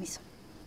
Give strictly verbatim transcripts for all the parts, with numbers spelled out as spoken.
permiso.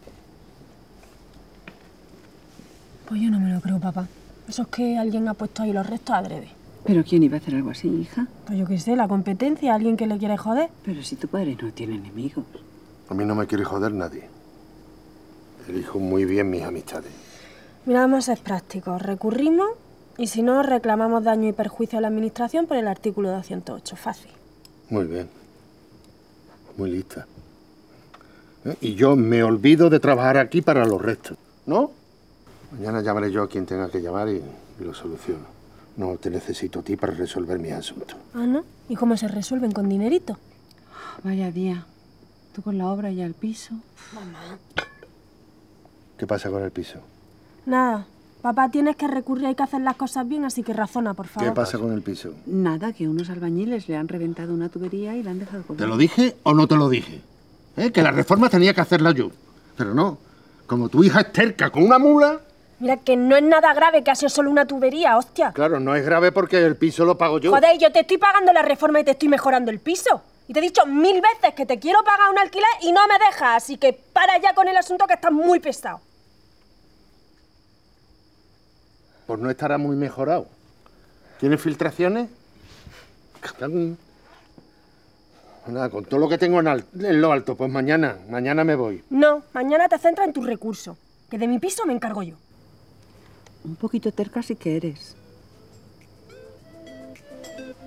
Pues yo no me lo creo, papá. Eso es que alguien ha puesto ahí los restos adrede. ¿Pero quién iba a hacer algo así, hija? Pues yo qué sé, la competencia, alguien que le quiere joder. Pero si tu padre no tiene enemigos. A mí no me quiere joder nadie. Elijo muy bien mis amistades. Mira, vamos a ser prácticos. Recurrimos y si no, reclamamos daño y perjuicio a la administración por el artículo doscientos ocho. Fácil. Muy bien. Muy lista. ¿Eh? Y yo me olvido de trabajar aquí para los restos, ¿no? Mañana llamaré yo a quien tenga que llamar y, y lo soluciono. No te necesito a ti para resolver mis asuntos. Ah, ¿no? ¿Y cómo se resuelven? ¿Con dinerito? Vaya día. Tú con la obra y el piso. Mamá. ¿Qué pasa con el piso? Nada. Papá, tienes que recurrir, hay que hacer las cosas bien, así que razona, por favor. ¿Qué pasa con el piso? Nada, que unos albañiles le han reventado una tubería y la han dejado colgada. ¿Te lo dije o no te lo dije? ¿Eh? Que la reforma tenía que hacerla yo. Pero no. Como tu hija es terca con una mula... Mira, que no es nada grave, que ha sido solo una tubería, hostia. Claro, no es grave porque el piso lo pago yo. Joder, yo te estoy pagando la reforma y te estoy mejorando el piso. Y te he dicho mil veces que te quiero pagar un alquiler y no me dejas, así que para ya con el asunto que estás muy pesado. Pues no estará muy mejorado. ¿Tienes filtraciones? Nada, con todo lo que tengo en, al- en lo alto, pues mañana, mañana me voy. No, mañana te centras en tu recurso, que de mi piso me encargo yo. Un poquito terca sí que eres.